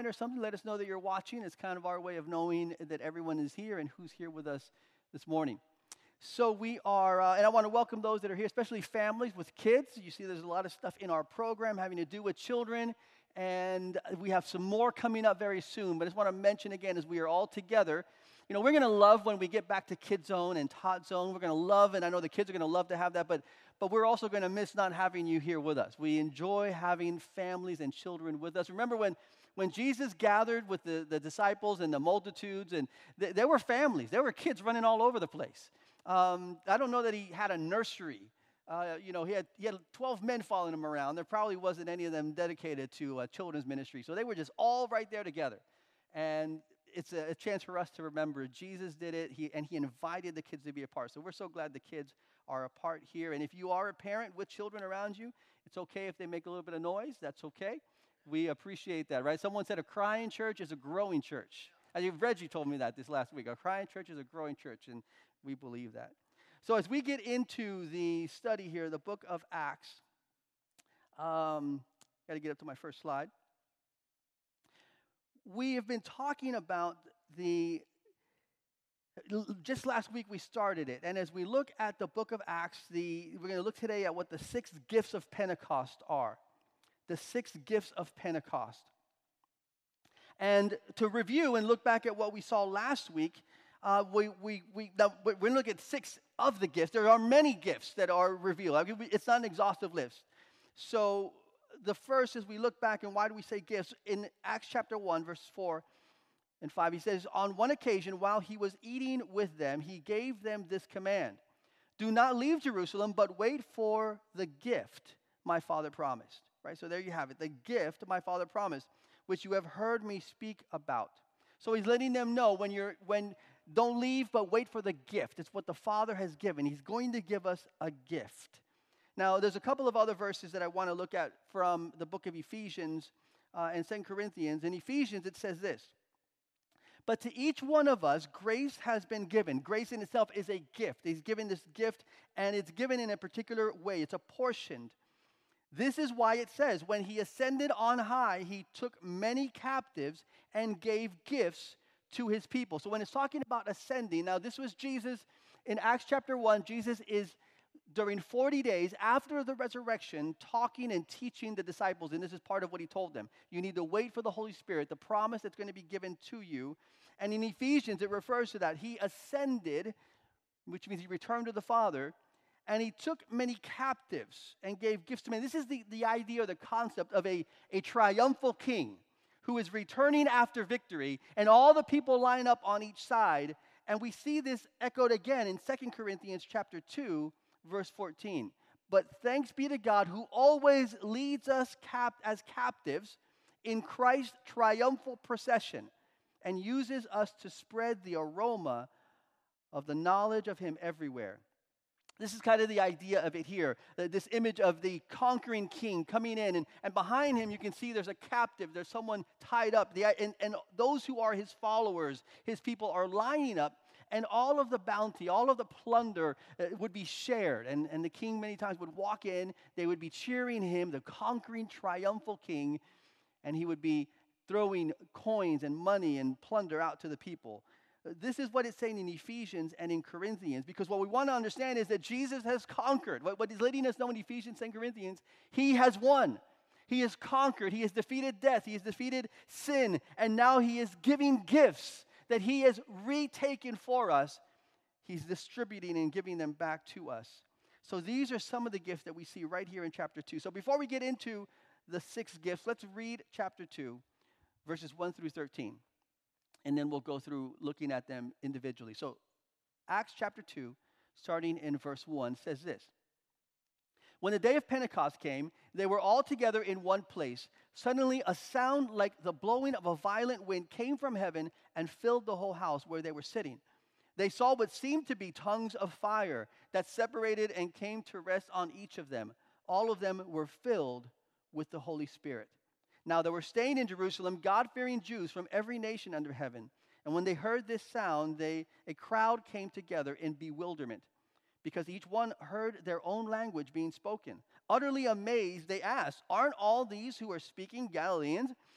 or something, let us know that you're watching. It's kind of our way of knowing that everyone is here and who's here with us this morning. So we are, and I want to welcome those that are here, especially families with kids. You see there's a lot of stuff in our program having to do with children, and we have some more coming up very soon. But I just want to mention again, as we are all together, you know, we're going to love when we get back to Kid Zone and Tot Zone. We're going to love, and I know the kids are going to love to have that, but we're also going to miss not having you here with us. We enjoy having families and children with us. Remember when Jesus gathered with the disciples and the multitudes, and there were families. There were kids running all over the place. I don't know that he had a nursery. He had 12 men following him around. There probably wasn't any of them dedicated to children's ministry. So they were just all right there together. And it's a chance for us to remember Jesus did it, and he invited the kids to be a part. So we're so glad the kids are a part here. And if you are a parent with children around you, it's okay if they make a little bit of noise. That's okay. We appreciate that, right? Someone said a crying church is a growing church. Reggie told me that this last week. A crying church is a growing church, and we believe that. So as we get into the study here, the book of Acts, got to get up to my first slide. We have been talking about just last week we started it. And as we look at the book of Acts, we're going to look today at what the 6 gifts of Pentecost are. The 6 gifts of Pentecost. And to review and look back at what we saw last week, we're going to look at 6 of the gifts. There are many gifts that are revealed. It's not an exhaustive list. So the first is we look back, and why do we say gifts? In Acts chapter 1, verse 4 and 5, he says, on one occasion, while he was eating with them, he gave them this command: do not leave Jerusalem, but wait for the gift my Father promised. Right? So there you have it, the gift my Father promised, which you have heard me speak about. So he's letting them know don't leave, but wait for the gift. It's what the Father has given. He's going to give us a gift. Now, there's a couple of other verses that I want to look at from the book of Ephesians and 2 Corinthians. In Ephesians, it says this: but to each one of us, grace has been given. Grace in itself is a gift. He's given this gift, and it's given in a particular way. It's apportioned. This is why it says, when he ascended on high, he took many captives and gave gifts to his people. So when it's talking about ascending, now this was Jesus in Acts chapter 1. Jesus is, during 40 days after the resurrection, talking and teaching the disciples, and this is part of what he told them. You need to wait for the Holy Spirit, the promise that's going to be given to you. And in Ephesians, it refers to that. He ascended, which means he returned to the Father, and he took many captives and gave gifts to men. This is the idea or the concept of a triumphal king who is returning after victory, and all the people line up on each side. And we see this echoed again in 2 Corinthians chapter 2, verse 14. But thanks be to God who always leads us as captives in Christ's triumphal procession and uses us to spread the aroma of the knowledge of him everywhere. This is kind of the idea of it here, this image of the conquering king coming in, and behind him you can see there's a captive, there's someone tied up, and those who are his followers, his people, are lining up, and all of the bounty, all of the plunder would be shared, and the king many times would walk in, they would be cheering him, the conquering triumphal king, and he would be throwing coins and money and plunder out to the people. This is what it's saying in Ephesians and in Corinthians, because what we want to understand is that Jesus has conquered. What he's letting us know in Ephesians and Corinthians, he has won. He has conquered. He has defeated death. He has defeated sin. And now he is giving gifts that he has retaken for us. He's distributing and giving them back to us. So these are some of the gifts that we see right here in chapter 2. So before we get into the 6 gifts, let's read chapter 2, verses 1 through 13. And then we'll go through looking at them individually. So Acts chapter 2, starting in verse 1, says this: when the day of Pentecost came, they were all together in one place. Suddenly a sound like the blowing of a violent wind came from heaven and filled the whole house where they were sitting. They saw what seemed to be tongues of fire that separated and came to rest on each of them. All of them were filled with the Holy Spirit. Now there were staying in Jerusalem God-fearing Jews from every nation under heaven. And when they heard this sound, a crowd came together in bewilderment, because each one heard their own language being spoken. Utterly amazed, they asked, aren't all these who are speaking Galileans?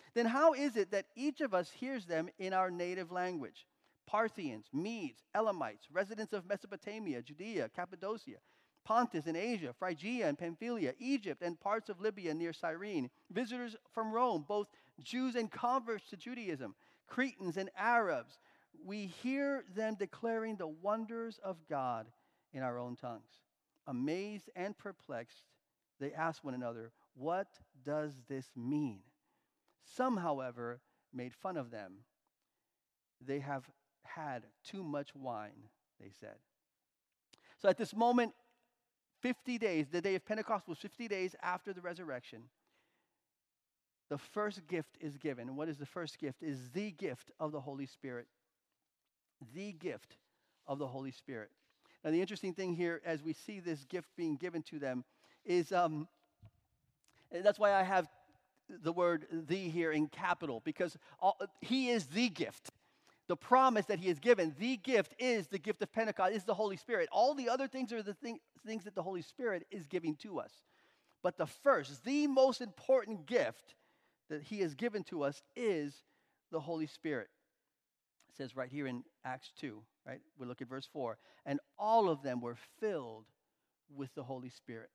then how is it that each of us hears them in our native language? Parthians, Medes, Elamites, residents of Mesopotamia, Judea, Cappadocia, Pontus and Asia, Phrygia and Pamphylia, Egypt and parts of Libya near Cyrene, visitors from Rome, both Jews and converts to Judaism, Cretans and Arabs. We hear them declaring the wonders of God in our own tongues. Amazed and perplexed, they ask one another, what does this mean? Some, however, made fun of them. They have had too much wine, they said. So at this moment, 50 days, the day of Pentecost was 50 days after the resurrection. The first gift is given. And what is the first gift? Is the gift of the Holy Spirit. The gift of the Holy Spirit. Now, the interesting thing here, as we see this gift being given to them, is and that's why I have the word "the" here in capital, because he is the gift. The promise that he has given, the gift is the gift of Pentecost, is the Holy Spirit. All the other things are the things that the Holy Spirit is giving to us. But the first, the most important gift that he has given to us is the Holy Spirit. It says right here in Acts 2, right? We look at verse 4. And all of them were filled with the Holy Spirit.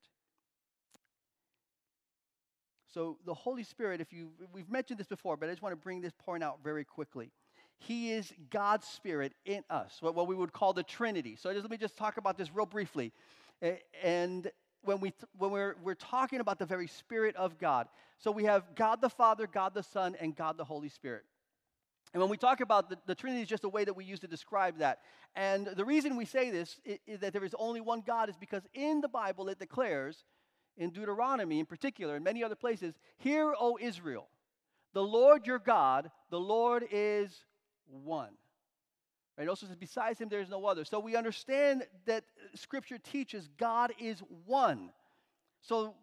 So the Holy Spirit, we've mentioned this before, but I just want to bring this point out very quickly. He is God's Spirit in us, what we would call the Trinity. So let me just talk about this real briefly. And when we're talking about the very Spirit of God, so we have God the Father, God the Son, and God the Holy Spirit. And when we talk about the Trinity, is just a way that we use to describe that. And the reason we say this, is that there is only one God, is because in the Bible it declares, in Deuteronomy in particular, and many other places, "Hear, O Israel, the Lord your God, the Lord is one." Right? Also says, "Besides him there is no other." So we understand that Scripture teaches God is one. So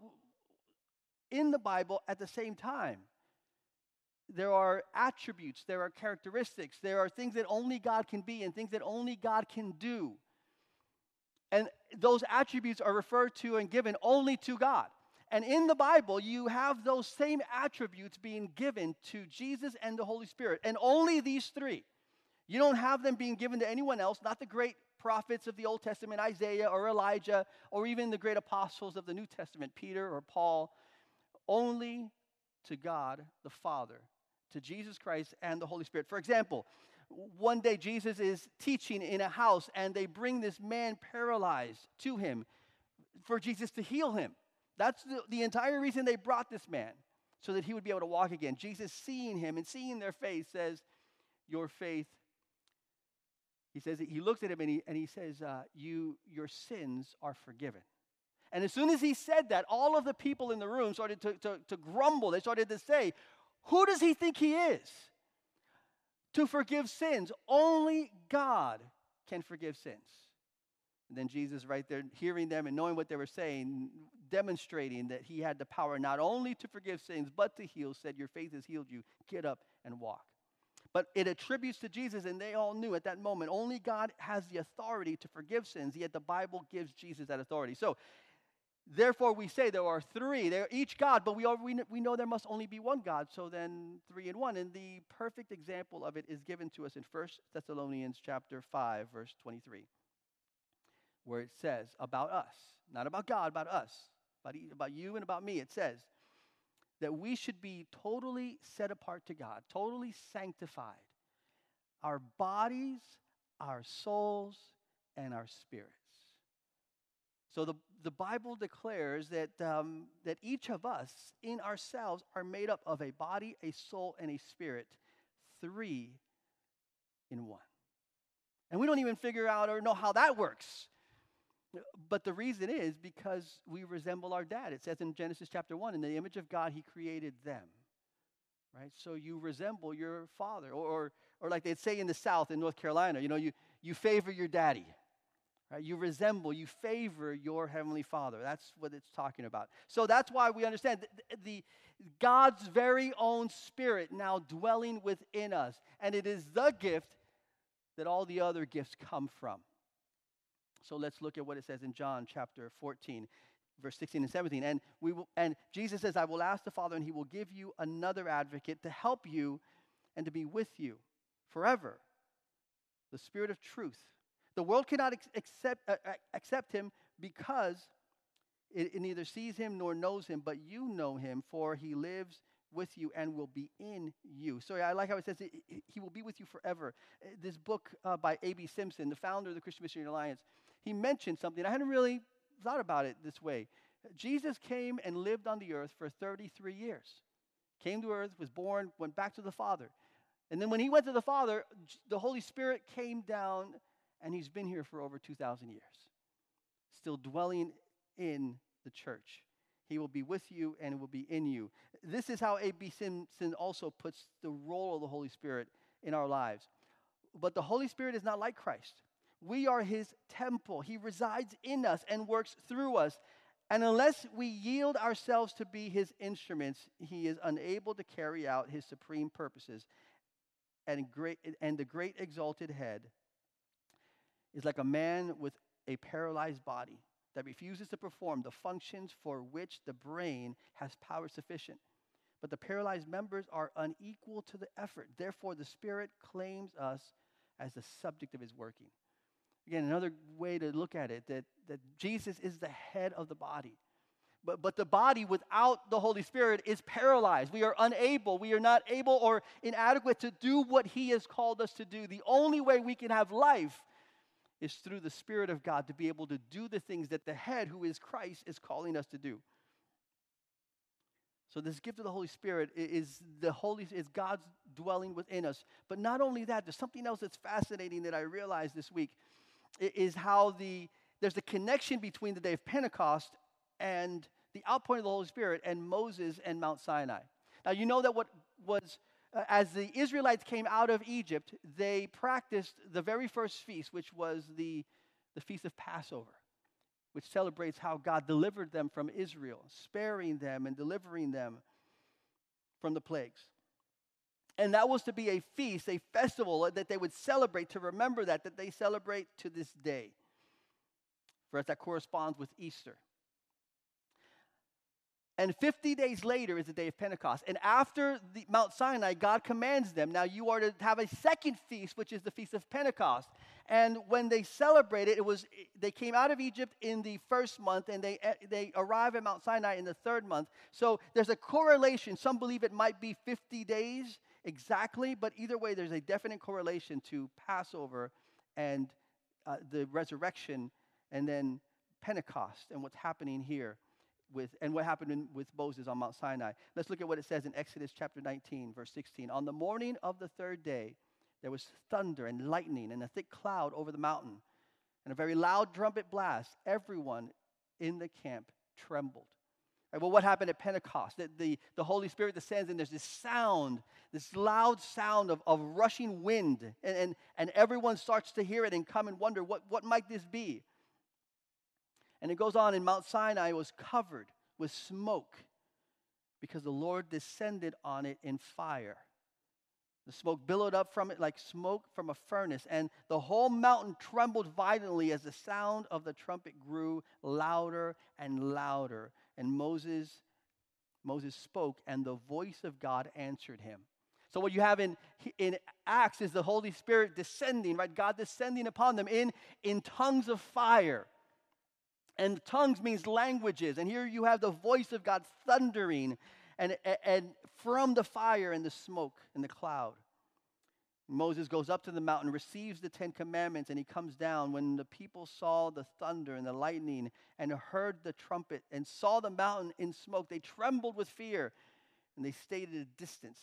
in the Bible, at the same time, there are attributes, there are characteristics, there are things that only God can be and things that only God can do. And those attributes are referred to and given only to God. And in the Bible, you have those same attributes being given to Jesus and the Holy Spirit. And only these three. You don't have them being given to anyone else, not the great prophets of the Old Testament, Isaiah or Elijah, or even the great apostles of the New Testament, Peter or Paul. Only to God the Father, to Jesus Christ and the Holy Spirit. For example, one day Jesus is teaching in a house and they bring this man paralyzed to him for Jesus to heal him. That's the entire reason they brought this man, so that he would be able to walk again. Jesus, seeing him and seeing their faith, says, "Your faith," he says, he looks at him and he says, your sins are forgiven. And as soon as he said that, all of the people in the room started to grumble. They started to say, "Who does he think he is to forgive sins? Only God can forgive sins." And then Jesus, right there, hearing them and knowing what they were saying, demonstrating that he had the power not only to forgive sins, but to heal, said, "Your faith has healed you. Get up and walk." But it attributes to Jesus, and they all knew at that moment, only God has the authority to forgive sins, yet the Bible gives Jesus that authority. So, therefore, we say there are three. They're each God, but we know there must only be one God, so then three in one. And the perfect example of it is given to us in 1 Thessalonians chapter 5, verse 23, where it says about us, not about God, about us, about you and about me. It says that we should be totally set apart to God, totally sanctified, our bodies, our souls, and our spirits. So the Bible declares that each of us in ourselves are made up of a body, a soul, and a spirit, three in one. And we don't even figure out or know how that works. But the reason is because we resemble our dad. It says in Genesis chapter 1, in the image of God, he created them. Right? So you resemble your father. Or like they'd say in the South, in North Carolina, you favor your daddy. Right? You resemble, you favor your heavenly Father. That's what it's talking about. So that's why we understand the God's very own Spirit now dwelling within us. And it is the gift that all the other gifts come from. So let's look at what it says in John chapter 14, verse 16 and 17. And Jesus says, I will ask the Father, and he will give you another advocate to help you and to be with you forever, the Spirit of truth. The world cannot accept him because it neither sees him nor knows him, but you know him, for he lives with you and will be in you. So I like how it says he will be with you forever. This book by A.B. Simpson, the founder of the Christian Missionary Alliance, he mentioned something. I hadn't really thought about it this way. Jesus came and lived on the earth for 33 years. Came to earth, was born, went back to the Father. And then when he went to the Father, the Holy Spirit came down, and he's been here for over 2,000 years, still dwelling in the church. He will be with you and will be in you. This is how A.B. Simpson also puts the role of the Holy Spirit in our lives. But the Holy Spirit is not like Christ. We are his temple. He resides in us and works through us. And unless we yield ourselves to be his instruments, he is unable to carry out his supreme purposes. And the great exalted head is like a man with a paralyzed body that refuses to perform the functions for which the brain has power sufficient. But the paralyzed members are unequal to the effort. Therefore, the Spirit claims us as the subject of his working. Again, another way to look at it, that Jesus is the head of the body. But the body without the Holy Spirit is paralyzed. We are unable, we are not able or inadequate to do what he has called us to do. The only way we can have life is through the Spirit of God to be able to do the things that the head, who is Christ, is calling us to do. So this gift of the Holy Spirit is God's dwelling within us. But not only that, there's something else that's fascinating that I realized this week, is how there's a connection between the day of Pentecost and the outpouring of the Holy Spirit and Moses and Mount Sinai. Now, you know that as the Israelites came out of Egypt, they practiced the very first feast, which was the Feast of Passover, which celebrates how God delivered them from Israel, sparing them and delivering them from the plagues. And that was to be a feast, a festival that they would celebrate, to remember that they celebrate to this day. For us, that corresponds with Easter. And 50 days later is the day of Pentecost. And after Mount Sinai, God commands them, now you are to have a second feast, which is the Feast of Pentecost. And when they celebrated, they came out of Egypt in the first month, and they arrive at Mount Sinai in the third month. So there's a correlation. Some believe it might be 50 days exactly, but either way, there's a definite correlation to Passover and the resurrection, and then Pentecost and what's happening here. And what happened with Moses on Mount Sinai. Let's look at what it says in Exodus chapter 19, verse 16. On the morning of the third day, there was thunder and lightning and a thick cloud over the mountain, and a very loud trumpet blast. Everyone in the camp trembled. Right, well, what happened at Pentecost? The Holy Spirit descends, and there's this sound, this loud sound of rushing wind, and everyone starts to hear it and come and wonder, what might this be? And it goes on, and Mount Sinai was covered with smoke because the Lord descended on it in fire. The smoke billowed up from it like smoke from a furnace, and the whole mountain trembled violently as the sound of the trumpet grew louder and louder. And Moses spoke, and the voice of God answered him. So what you have in Acts is the Holy Spirit descending, right? God descending upon them in tongues of fire. And tongues means languages. And here you have the voice of God thundering and from the fire and the smoke and the cloud. Moses goes up to the mountain, receives the 10 Commandments, and he comes down. When the people saw the thunder and the lightning and heard the trumpet and saw the mountain in smoke, they trembled with fear, and they stayed at a distance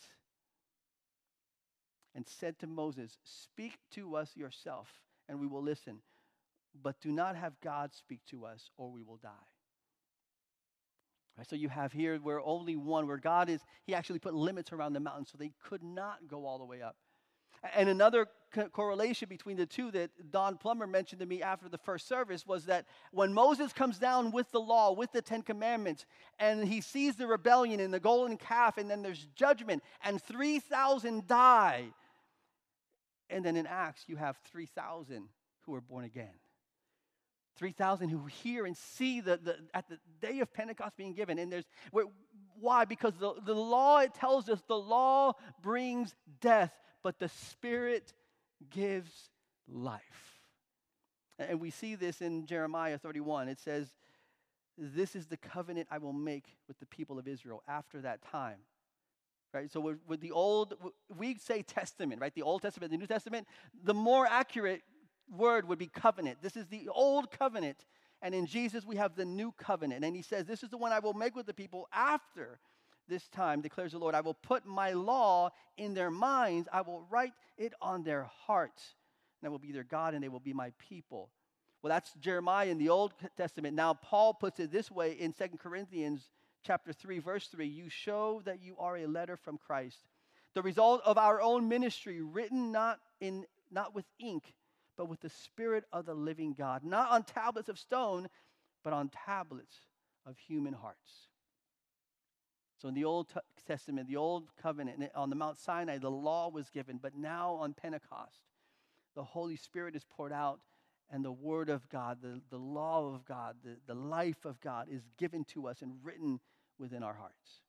and said to Moses, "Speak to us yourself, and we will listen. But do not have God speak to us, or we will die." Right, so you have here where only one, where God he actually put limits around the mountain so they could not go all the way up. And another correlation between the two that Don Plummer mentioned to me after the first service was that when Moses comes down with the law, with the 10 Commandments, and he sees the rebellion and the golden calf, and then there's judgment, and 3,000 die. And then in Acts, you have 3,000 who are born again. 3,000 who hear and see at the day of Pentecost being given. And why? Because the law, it tells us the law brings death, but the Spirit gives life. And we see this in Jeremiah 31. It says, this is the covenant I will make with the people of Israel after that time. Right? So with the old, we say testament, right? The Old Testament, the New Testament, the more accurate word would be covenant. This is the old covenant. And in Jesus, we have the new covenant. And he says, this is the one I will make with the people after this time, declares the Lord. I will put my law in their minds. I will write it on their hearts. And I will be their God, and they will be my people. Well, that's Jeremiah in the Old Testament. Now, Paul puts it this way in 2 Corinthians chapter 3, verse 3. You show that you are a letter from Christ, the result of our own ministry, written not with ink, but with the Spirit of the living God, not on tablets of stone, but on tablets of human hearts. So in the Old Testament, the Old Covenant, on the Mount Sinai, the law was given, but now on Pentecost, the Holy Spirit is poured out, and the Word of God, the law of God, the life of God is given to us and written within our hearts.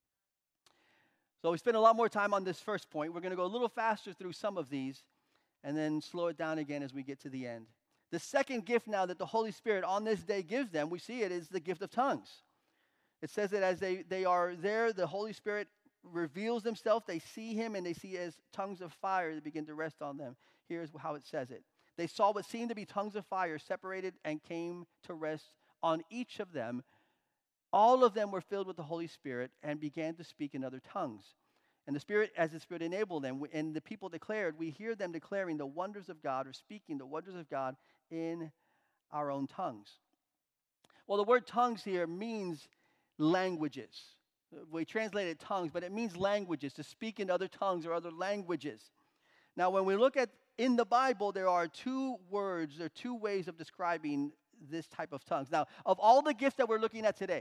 So we spent a lot more time on this first point. We're going to go a little faster through some of these and then slow it down again as we get to the end. The second gift now that the Holy Spirit on this day gives them, we see it, is the gift of tongues. It says that as they are there, the Holy Spirit reveals himself. They see him, and they see as tongues of fire that begin to rest on them. Here's how it says it. They saw what seemed to be tongues of fire separated and came to rest on each of them. All of them were filled with the Holy Spirit and began to speak in other tongues. And the Spirit enabled them, and the people declared, we hear them declaring the wonders of God, or speaking the wonders of God in our own tongues. Well, the word tongues here means languages. We translate it tongues, but it means languages, to speak in other tongues or other languages. Now, when we look at in the Bible, there are two ways of describing this type of tongues. Now, of all the gifts that we're looking at today,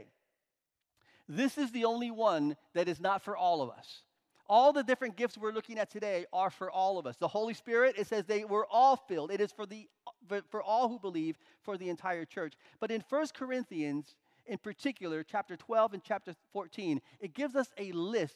this is the only one that is not for all of us. All the different gifts we're looking at today are for all of us. The Holy Spirit, it says they were all filled. It is for all who believe, for the entire church. But in 1 Corinthians, in particular, chapter 12 and chapter 14, it gives us a list,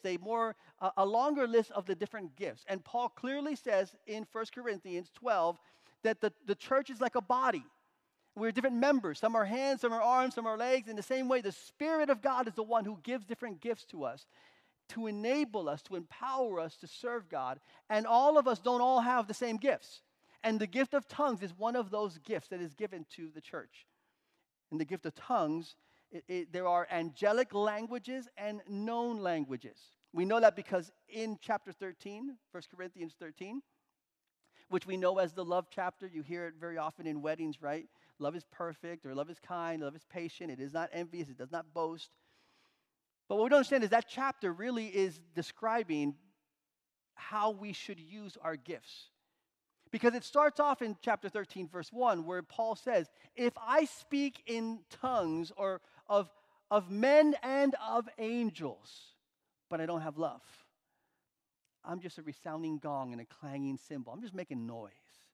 a longer list of the different gifts. And Paul clearly says in 1 Corinthians 12 that the church is like a body. We're different members. Some are hands, some are arms, some are legs. In the same way, the Spirit of God is the one who gives different gifts to us to enable us, to empower us to serve God. And all of us don't all have the same gifts. And the gift of tongues is one of those gifts that is given to the church. And the gift of tongues, there are angelic languages and known languages. We know that because in chapter 13, 1 Corinthians 13, which we know as the love chapter, you hear it very often in weddings, right? Love is perfect, or love is kind, love is patient, it is not envious, it does not boast. But what we don't understand is that chapter really is describing how we should use our gifts. Because it starts off in chapter 13, verse 1, where Paul says, if I speak in tongues or of men and of angels, but I don't have love, I'm just a resounding gong and a clanging cymbal. I'm just making noise.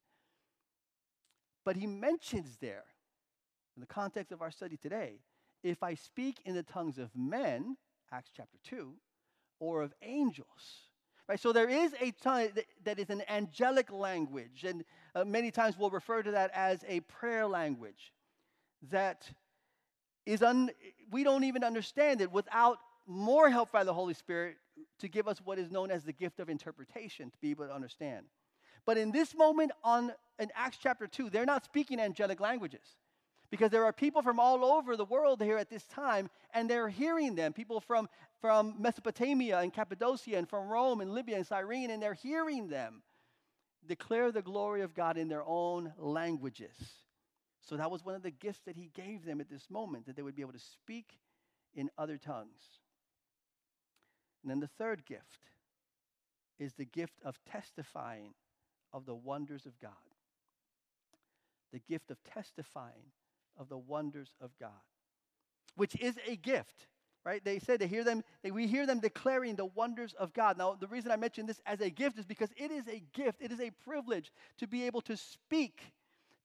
But he mentions there, in the context of our study today, if I speak in the tongues of men, Acts chapter 2, or of angels. Right, so there is a tongue that is an angelic language, and many times we'll refer to that as a prayer language that is we don't even understand it without more help by the Holy Spirit to give us what is known as the gift of interpretation to be able to understand. But in this moment in Acts chapter 2, they're not speaking angelic languages because there are people from all over the world here at this time, and they're hearing them, people from Mesopotamia and Cappadocia and from Rome and Libya and Cyrene, and they're hearing them declare the glory of God in their own languages. So that was one of the gifts that he gave them at this moment, that they would be able to speak in other tongues. And then the third gift is the gift of testifying of the wonders of God. The gift of testifying of the wonders of God, which is a gift, right? They said we hear them declaring the wonders of God. Now, the reason I mention this as a gift is because it is a gift. It is a privilege to be able to speak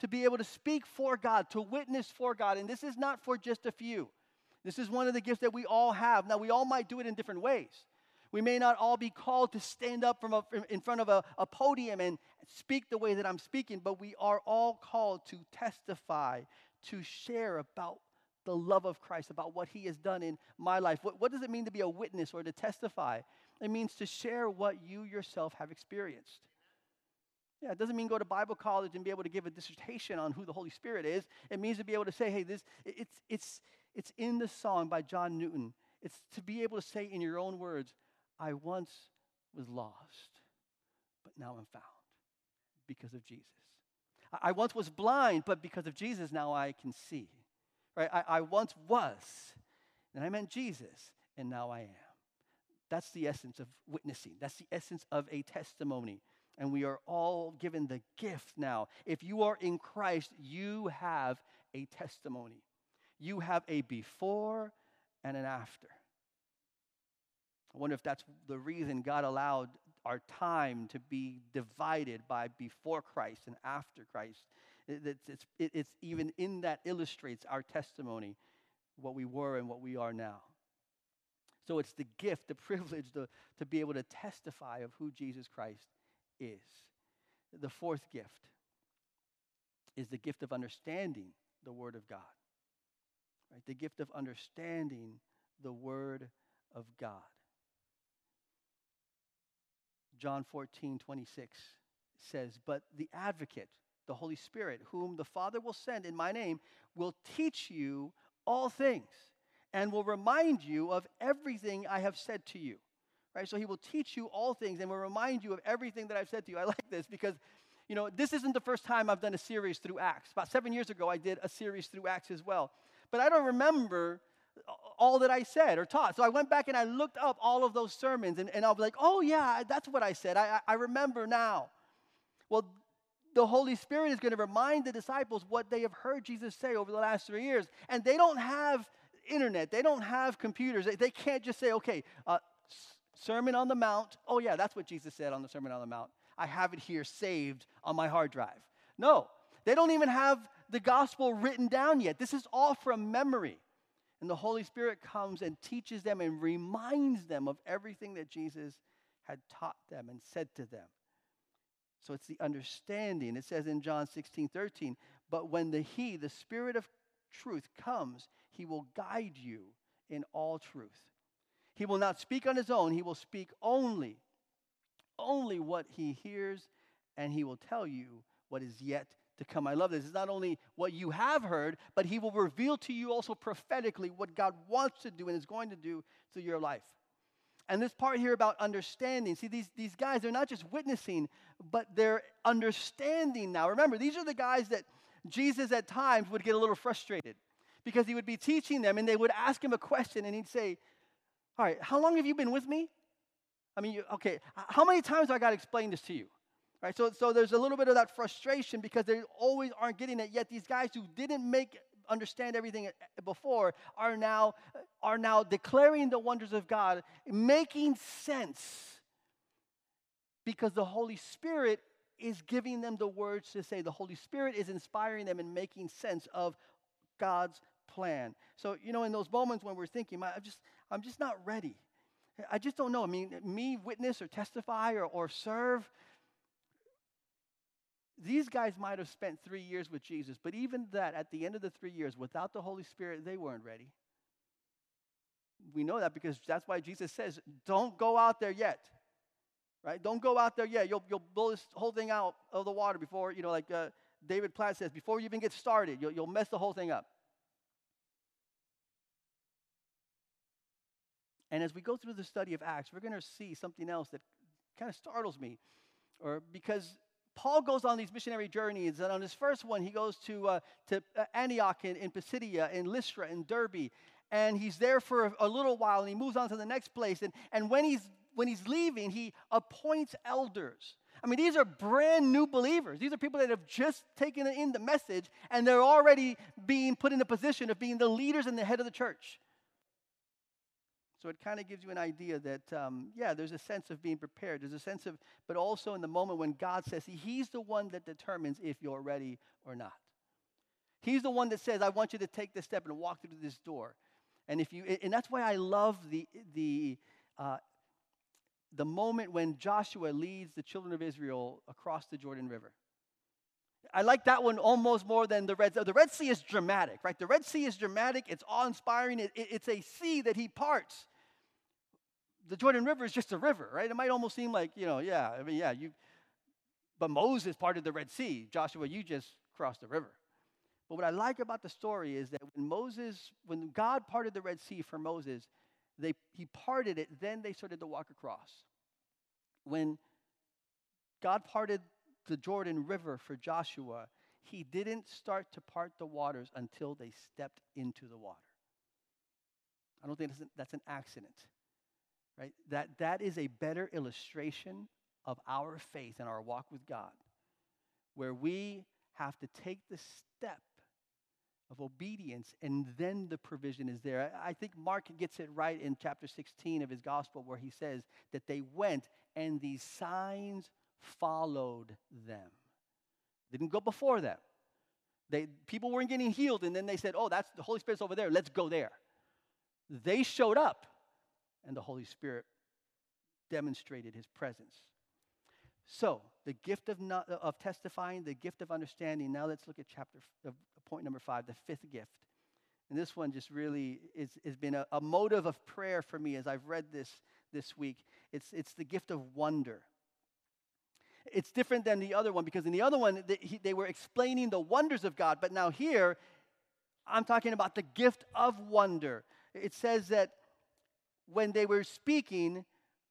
to be able to speak for God, to witness for God. And this is not for just a few. This is one of the gifts that we all have. Now, we all might do it in different ways. We may not all be called to stand up in front of a podium and speak the way that I'm speaking, but we are all called to testify, to share about the love of Christ, about what he has done in my life. What does it mean to be a witness or to testify? It means to share what you yourself have experienced. Yeah, it doesn't mean go to Bible college and be able to give a dissertation on who the Holy Spirit is. It means to be able to say, hey, it's in the song by John Newton. It's to be able to say in your own words, I once was lost, but now I'm found because of Jesus. I once was blind, but because of Jesus, now I can see. Right? I once was, and I meant Jesus, and now I am. That's the essence of witnessing. That's the essence of a testimony. And we are all given the gift now. If you are in Christ, you have a testimony. You have a before and an after. I wonder if that's the reason God allowed our time to be divided by before Christ and after Christ. It's even in that illustrates our testimony, what we were and what we are now. So it's the gift, the privilege to be able to testify of who Jesus Christ is. The fourth gift is the gift of understanding the Word of God. Right? The gift of understanding the Word of God. John 14:26 says, but the advocate, the Holy Spirit, whom the Father will send in my name, will teach you all things and will remind you of everything I have said to you. Right? So he will teach you all things and will remind you of everything that I've said to you. I like this because, this isn't the first time I've done a series through Acts. About 7 years ago, I did a series through Acts as well. But I don't remember all that I said or taught. So I went back and I looked up all of those sermons and I'll be like, oh yeah, that's what I said. I remember now. Well, the Holy Spirit is going to remind the disciples what they have heard Jesus say over the last 3 years. And they don't have internet. They don't have computers. They can't just say, okay, Sermon on the Mount. Oh yeah, that's what Jesus said on the Sermon on the Mount. I have it here saved on my hard drive. No, they don't even have the gospel written down yet. This is all from memory. And the Holy Spirit comes and teaches them and reminds them of everything that Jesus had taught them and said to them. So it's the understanding. It says in John 16:13, but when the Spirit of truth comes, he will guide you in all truth. He will not speak on his own. He will speak only what he hears, and he will tell you what is yet to come. I love this. It's not only what you have heard, but he will reveal to you also prophetically what God wants to do and is going to do through your life. And this part here about understanding. See, these guys, they're not just witnessing, but they're understanding now. Remember, these are the guys that Jesus at times would get a little frustrated because he would be teaching them and they would ask him a question and he'd say, all right, how long have you been with me? I mean, okay, how many times do I got to explain this to you? Right, so there's a little bit of that frustration because they always aren't getting it. Yet these guys who didn't understand everything before are now declaring the wonders of God, making sense because the Holy Spirit is giving them the words to say. The Holy Spirit is inspiring them and making sense of God's plan. So, in those moments when we're thinking, I'm just not ready. I just don't know. I mean, me witness or testify or serve. These guys might have spent 3 years with Jesus, but even that, at the end of the 3 years, without the Holy Spirit, they weren't ready. We know that because that's why Jesus says, don't go out there yet. Right? Don't go out there yet. You'll blow this whole thing out of the water before, like David Platt says, before you even get started, you'll mess the whole thing up. And as we go through the study of Acts, we're going to see something else that kind of startles me, because Paul goes on these missionary journeys, and on his first one, he goes to Antioch in Pisidia, in Lystra, in Derbe, and he's there for a little while, and he moves on to the next place, and when he's leaving, he appoints elders. I mean, these are brand new believers. These are people that have just taken in the message, and they're already being put in a position of being the leaders and the head of the church. So it kind of gives you an idea that, yeah, there's a sense of being prepared. There's a sense of, but also in the moment when God says, He's the one that determines if you're ready or not. He's the one that says, I want you to take this step and walk through this door. And that's why I love the moment when Joshua leads the children of Israel across the Jordan River. I like that one almost more than the Red Sea. The Red Sea is dramatic, right? The Red Sea is dramatic. It's awe-inspiring. It's a sea that he parts. The Jordan River is just a river, right? It might almost seem like, but Moses parted the Red Sea. Joshua, you just crossed the river. But what I like about the story is that when God parted the Red Sea for Moses, he parted it, then they started to walk across. When God parted the Jordan River for Joshua, he didn't start to part the waters until they stepped into the water. I don't think that's an accident, right? That is a better illustration of our faith and our walk with God, where we have to take the step of obedience, and then the provision is there. I think Mark gets it right in chapter 16 of his gospel, where he says that they went and these signs followed them. They didn't go before them. People weren't getting healed, and then they said, oh, that's the Holy Spirit's over there. Let's go there. They showed up, and the Holy Spirit demonstrated his presence. So, the gift of testifying, the gift of understanding. Now let's look at point number 5, the fifth gift. And this one just really has been a motive of prayer for me as I've read this week. It's the gift of wonder. It's different than the other one, because in the other one, they were explaining the wonders of God. But now here, I'm talking about the gift of wonder. It says that when they were speaking,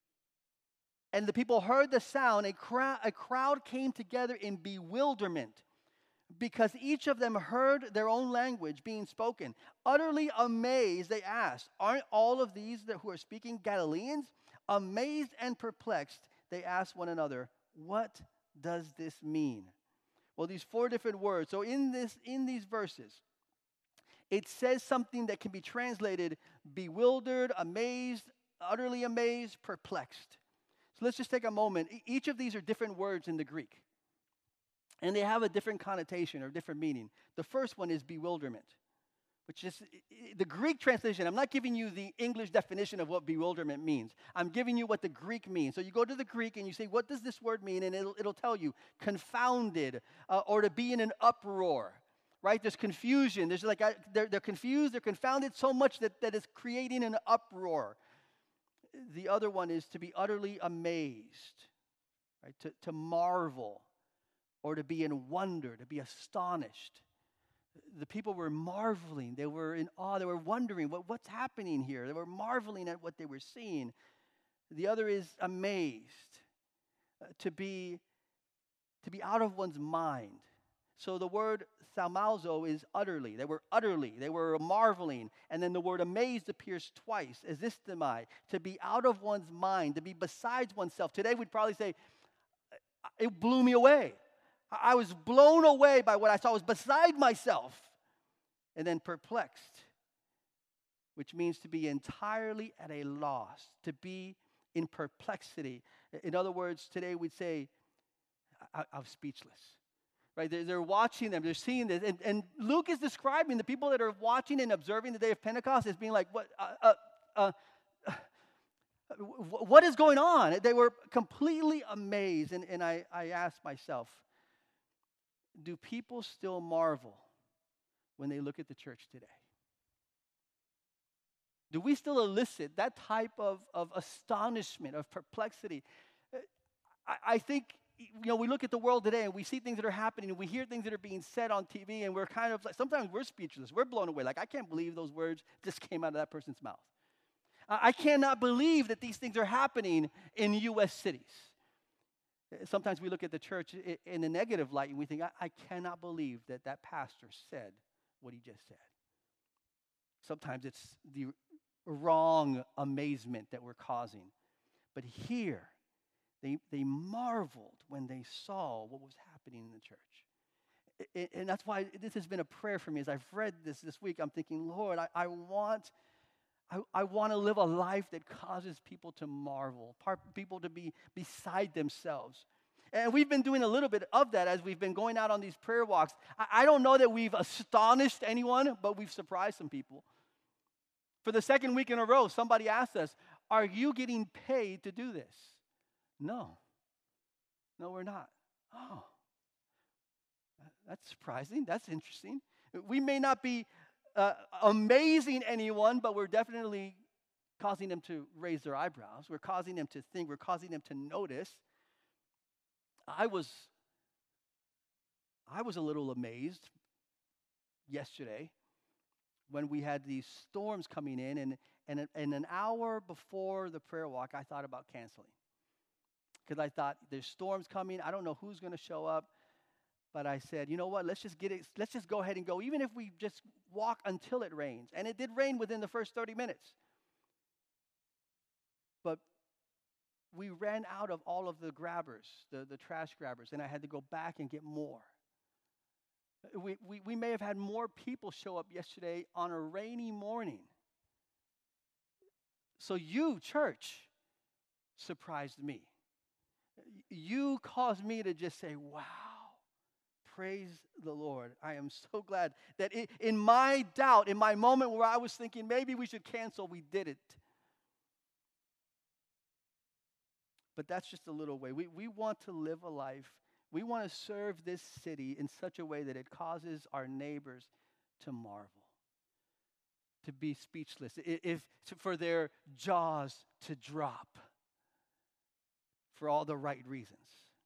and the people heard the sound, a crowd came together in bewilderment, because each of them heard their own language being spoken. Utterly amazed, they asked, aren't all of these who are speaking Galileans? Amazed and perplexed, they asked one another, what does this mean? Well, these 4 different words. So in these verses, it says something that can be translated bewildered, amazed, utterly amazed, perplexed. So let's just take a moment. Each of these are different words in the Greek, and they have a different connotation or different meaning. The first one is bewilderment, which is the Greek translation. I'm not giving you the English definition of what bewilderment means. I'm giving you what the Greek means. So you go to the Greek and you say, what does this word mean? And it'll tell you confounded, or to be in an uproar, right? There's confusion. There's they're confused, they're confounded so much that it's creating an uproar. The other one is to be utterly amazed, right? To marvel, or to be in wonder, to be astonished. The people were marveling. They were in awe. They were wondering, what's happening here? They were marveling at what they were seeing. The other is amazed, to be out of one's mind. So the word thaumazo is utterly. They were marveling. And then the word amazed appears twice, as isthemi, to be out of one's mind, to be besides oneself. Today we'd probably say, it blew me away. I was blown away by what I saw. I was beside myself. And then perplexed, which means to be entirely at a loss, to be in perplexity. In other words, today we'd say, I'm speechless. Right? They're watching them. They're seeing this. And Luke is describing the people that are watching and observing the day of Pentecost as being like, what is going on? They were completely amazed. And I asked myself, do people still marvel when they look at the church today? Do we still elicit that type of astonishment, of perplexity? I think, we look at the world today and we see things that are happening and we hear things that are being said on TV, and we're kind of like, sometimes we're speechless. We're blown away. Like, I can't believe those words just came out of that person's mouth. I cannot believe that these things are happening in U.S. cities. Sometimes we look at the church in a negative light and we think, I cannot believe that pastor said what he just said. Sometimes it's the wrong amazement that we're causing. But here, they marveled when they saw what was happening in the church. And that's why this has been a prayer for me. As I've read this week, I'm thinking, Lord, I want I want to live a life that causes people to marvel, people to be beside themselves. And we've been doing a little bit of that as we've been going out on these prayer walks. I don't know that we've astonished anyone, but we've surprised some people. For the second week in a row, somebody asked us, are you getting paid to do this? No. No, we're not. Oh, that's surprising. That's interesting. We may not be amazing anyone, but we're definitely causing them to raise their eyebrows. We're causing them to think. We're causing them to notice. I was a little amazed yesterday when we had these storms coming in, and an hour before the prayer walk, I thought about canceling. Because I thought, there's storms coming. I don't know who's going to show up. But I said, you know what, let's just go ahead and go, even if we just walk until it rains. And it did rain within the first 30 minutes. But we ran out of all of the grabbers, the trash grabbers, and I had to go back and get more. We may have had more people show up yesterday on a rainy morning. So you, church, surprised me. You caused me to just say, wow. Praise the Lord. I am so glad that in my doubt, in my moment where I was thinking maybe we should cancel, we didn't. But that's just a little way. We want to live a life. We want to serve this city in such a way that it causes our neighbors to marvel, to be speechless, for their jaws to drop, for all the right reasons.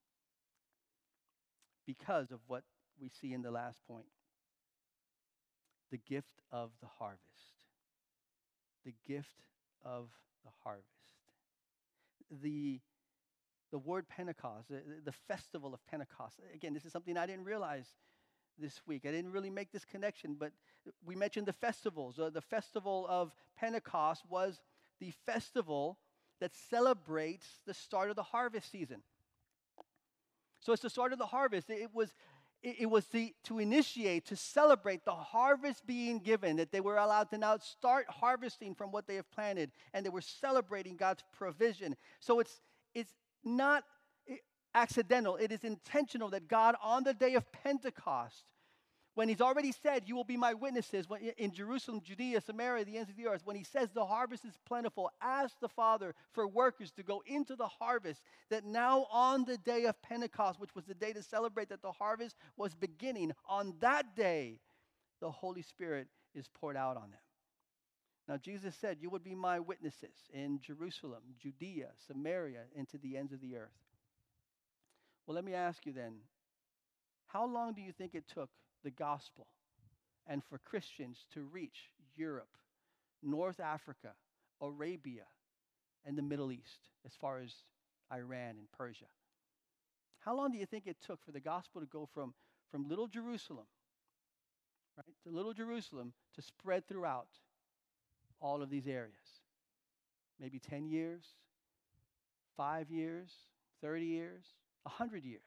Because of what we see in the last point. The gift of the harvest. The gift of the harvest. The word Pentecost, the festival of Pentecost. Again, this is something I didn't realize this week. I didn't really make this connection, but we mentioned the festivals. The festival of Pentecost was the festival that celebrates the start of the harvest season. So it's the start of the harvest. It was to initiate, to celebrate the harvest being given, that they were allowed to now start harvesting from what they have planted, and they were celebrating God's provision. So it's not accidental. It is intentional that God, on the day of Pentecost, when he's already said, you will be my witnesses in Jerusalem, Judea, Samaria, the ends of the earth, when he says the harvest is plentiful, ask the Father for workers to go into the harvest, that now on the day of Pentecost, which was the day to celebrate that the harvest was beginning, on that day, the Holy Spirit is poured out on them. Now, Jesus said, you would be my witnesses in Jerusalem, Judea, Samaria, and to the ends of the earth. Well, let me ask you then, how long do you think it took the gospel and for Christians to reach Europe, North Africa, Arabia, and the Middle East, as far as Iran and Persia? How long do you think it took for the gospel to go from little Jerusalem, right, to little Jerusalem, to spread throughout all of these areas? Maybe 10 years, 5 years, 30 years, 100 years.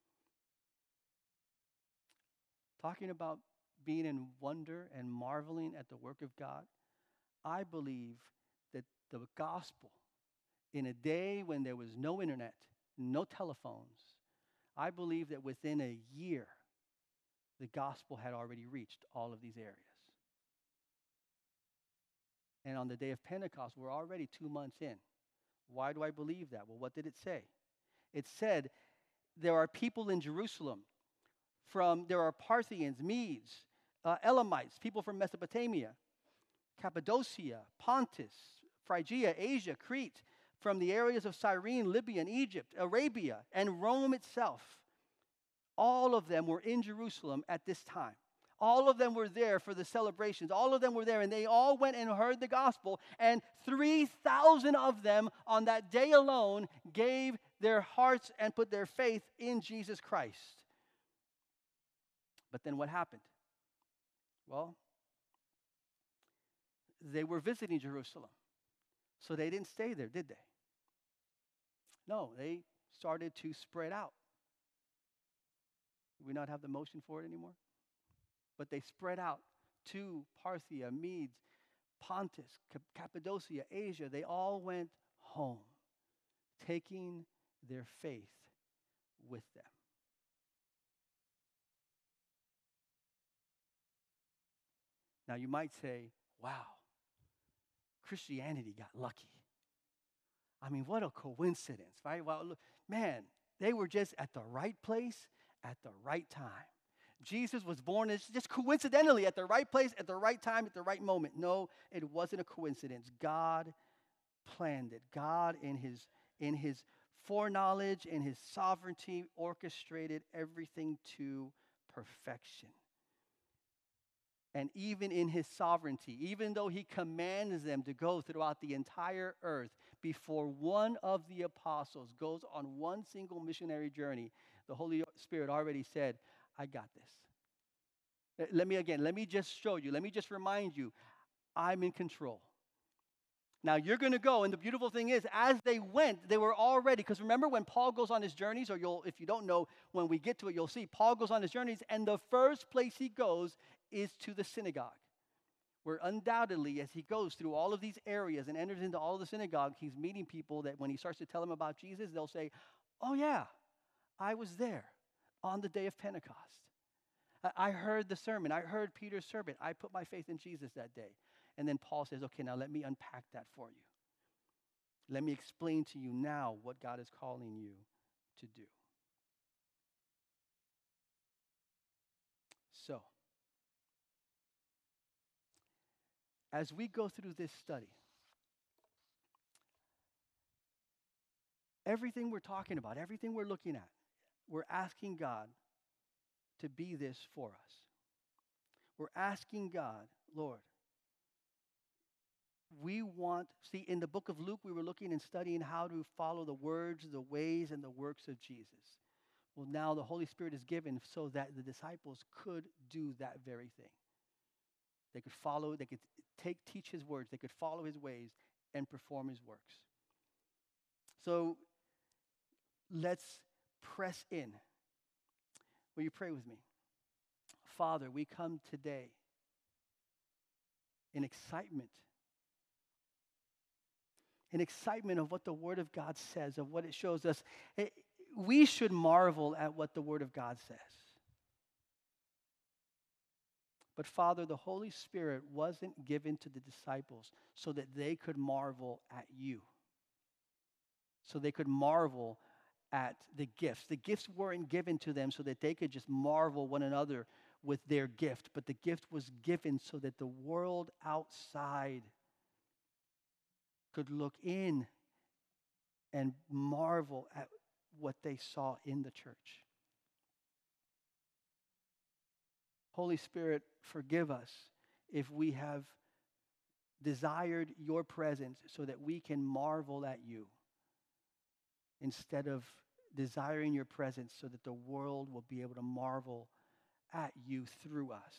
Talking about being in wonder and marveling at the work of God, I believe that the gospel, in a day when there was no internet, no telephones, I believe that within a year, the gospel had already reached all of these areas. And on the day of Pentecost, we're already 2 months in. Why do I believe that? Well, what did it say? It said there are people in Jerusalem there are Parthians, Medes, Elamites, people from Mesopotamia, Cappadocia, Pontus, Phrygia, Asia, Crete, from the areas of Cyrene, Libya, and Egypt, Arabia, and Rome itself. All of them were in Jerusalem at this time. All of them were there for the celebrations. All of them were there, and they all went and heard the gospel, and 3,000 of them on that day alone gave their hearts and put their faith in Jesus Christ. But then what happened? Well, they were visiting Jerusalem. So they didn't stay there, did they? No, they started to spread out. Do we not have the motion for it anymore? But they spread out to Parthia, Medes, Pontus, Cappadocia, Asia, they all went home, taking their faith with them. Now you might say, wow, Christianity got lucky. I mean, what a coincidence, right? Well, look, man, they were just at the right place at the right time. Jesus was born just coincidentally at the right place, at the right time, at the right moment. No, it wasn't a coincidence. God planned it. God, in his foreknowledge, in his sovereignty, orchestrated everything to perfection. And even in his sovereignty, even though he commands them to go throughout the entire earth, before one of the apostles goes on one single missionary journey, the Holy Spirit already said, I got this. Let me just show you. Let me just remind you, I'm in control. Now you're going to go, and the beautiful thing is, as they went, they were already, because remember when Paul goes on his journeys, or if you don't know, when we get to it, you'll see, Paul goes on his journeys, and the first place he goes is to the synagogue, where undoubtedly, as he goes through all of these areas and enters into all of the synagogue, he's meeting people that when he starts to tell them about Jesus, they'll say, oh yeah, I was there on the day of Pentecost. I heard the sermon. I heard Peter's sermon. I put my faith in Jesus that day. And then Paul says, okay, now let me unpack that for you. Let me explain to you now what God is calling you to do. So, as we go through this study, everything we're talking about, everything we're looking at, we're asking God to be this for us. We're asking God, Lord, we want, see, in the book of Luke, we were looking and studying how to follow the words, the ways, and the works of Jesus. Well, now the Holy Spirit is given so that the disciples could do that very thing. They could follow, they could teach his words, they could follow his ways and perform his works. So let's press in. Will you pray with me? Father, we come today in excitement of what the Word of God says, of what it shows us. We should marvel at what the Word of God says. But Father, the Holy Spirit wasn't given to the disciples so that they could marvel at you, so they could marvel at the gifts. The gifts weren't given to them so that they could just marvel one another with their gift, but the gift was given so that the world outside could look in and marvel at what they saw in the church. Holy Spirit, forgive us if we have desired your presence so that we can marvel at you, instead of desiring your presence so that the world will be able to marvel at you through us.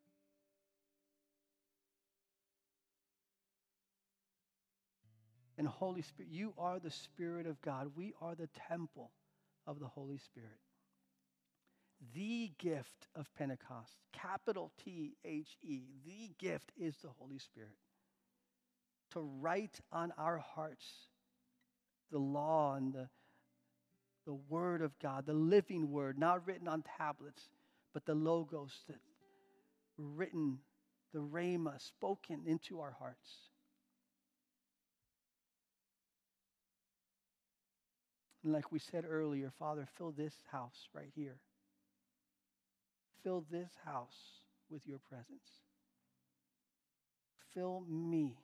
And Holy Spirit, you are the Spirit of God. We are the temple of the Holy Spirit. The gift of Pentecost, capital T-H-E, the gift is the Holy Spirit. To write on our hearts the law and the Word of God, the living Word, not written on tablets, but the logos that written, the rhema spoken into our hearts. And like we said earlier, Father, fill this house right here. Fill this house with your presence. Fill me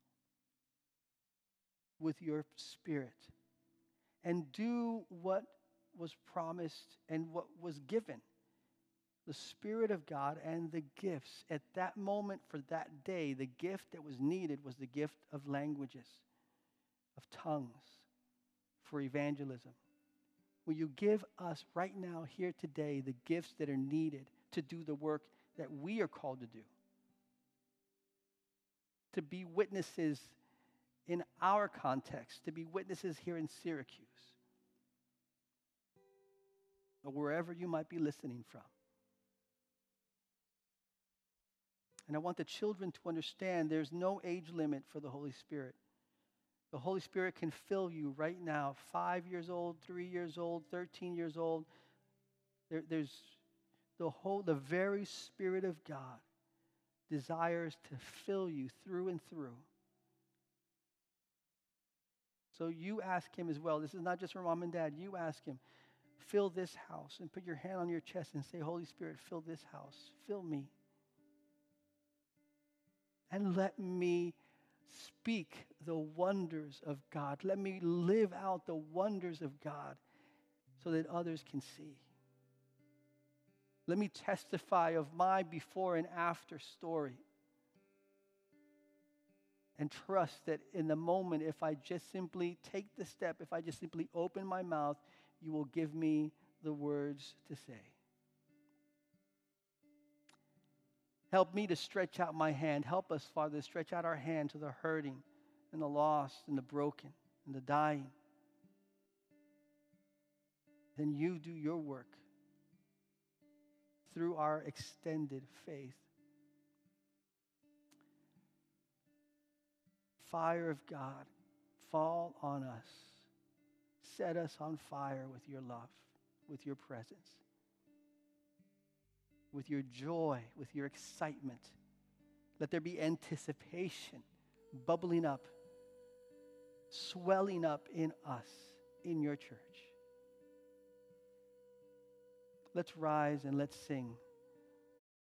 with your Spirit. And do what was promised and what was given. The Spirit of God and the gifts. At that moment for that day, the gift that was needed was the gift of languages, of tongues, for evangelism. Will you give us right now, here today, the gifts that are needed to do the work that we are called to do? To be witnesses in our context, to be witnesses here in Syracuse, or wherever you might be listening from. And I want the children to understand there's no age limit for the Holy Spirit. The Holy Spirit can fill you right now, 5 years old, 3 years old, 13 years old. There's the very Spirit of God desires to fill you through and through. So you ask him as well. This is not just for mom and dad. You ask him, fill this house, and put your hand on your chest and say, Holy Spirit, fill this house. Fill me. And let me speak the wonders of God. Let me live out the wonders of God so that others can see. Let me testify of my before and after story. And trust that in the moment, if I just simply take the step, if I just simply open my mouth, you will give me the words to say. Help me to stretch out my hand. Help us, Father, to stretch out our hand to the hurting and the lost and the broken and the dying. Then you do your work through our extended faith. Fire of God, fall on us. Set us on fire with your love, with your presence, with your joy, with your excitement. Let there be anticipation bubbling up, swelling up in us, in your church. Let's rise and let's sing.